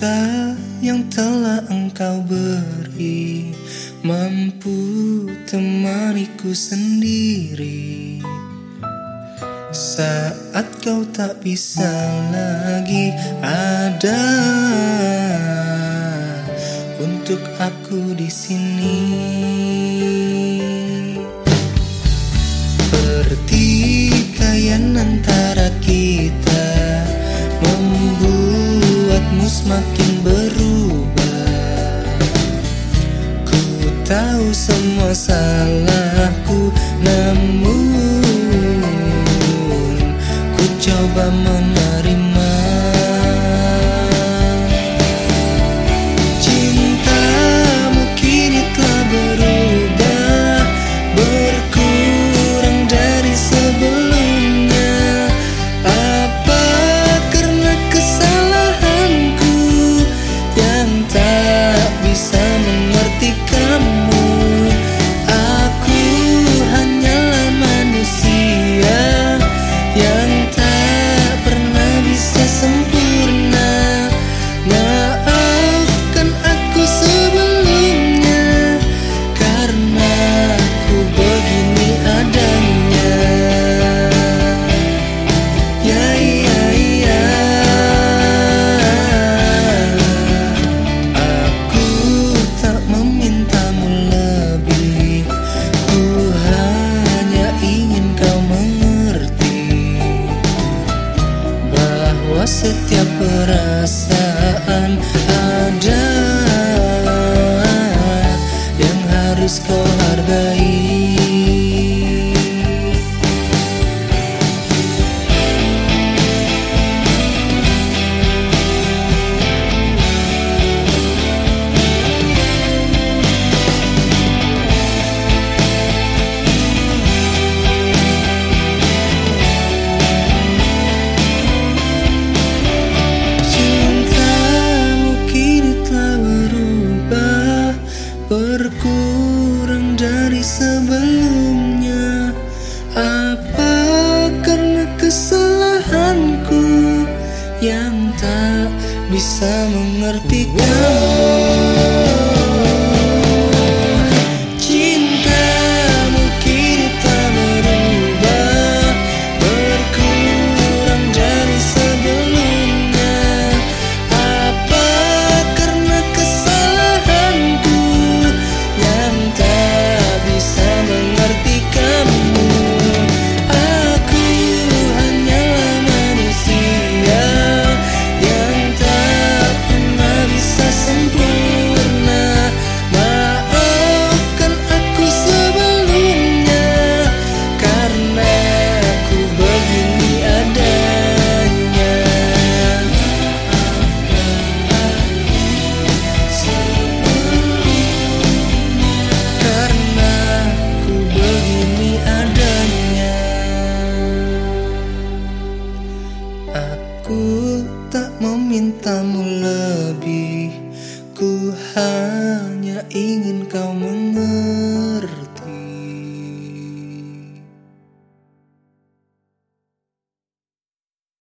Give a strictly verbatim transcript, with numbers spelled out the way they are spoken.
Cinta yang telah engkau beri mampu temaniku sendiri saat kau tak bisa lagi ada untuk aku di sini. Pertikaian antara kita membuatmu semakin berubah. Ku tahu semua salahku, namun ku coba menerima. Cintamu kini telah berubah, berkurang dari sebelumnya. Apa karena kesalahanku yang tak bisa mengerti kamu? Aku hanyalah manusia yang tak pernah bisa sempurna. Maafkan aku sebelumnya, karena aku begini adanya. Ya ya ya, aku tak memintamu lebih, ku hanya ingin kau mengerti bahwa setiap perasaan ada yang harus kau hargai. Berkurang dari sebelumnya. Apa karena kesalahanku yang tak bisa mengerti kamu? Cintamu kini telah berubah, berkurang dari sebelumnya. Apa karena kesalahanku yang tak bisa mengerti kamu? Aku hanyalah manusia yang tak pernah bisa sempurna. Maafkan aku sebelumnya, karena aku begini adanya. Karena ku begini adanya. Aku tak memintamu lebih, ku hanya ingin kau mengerti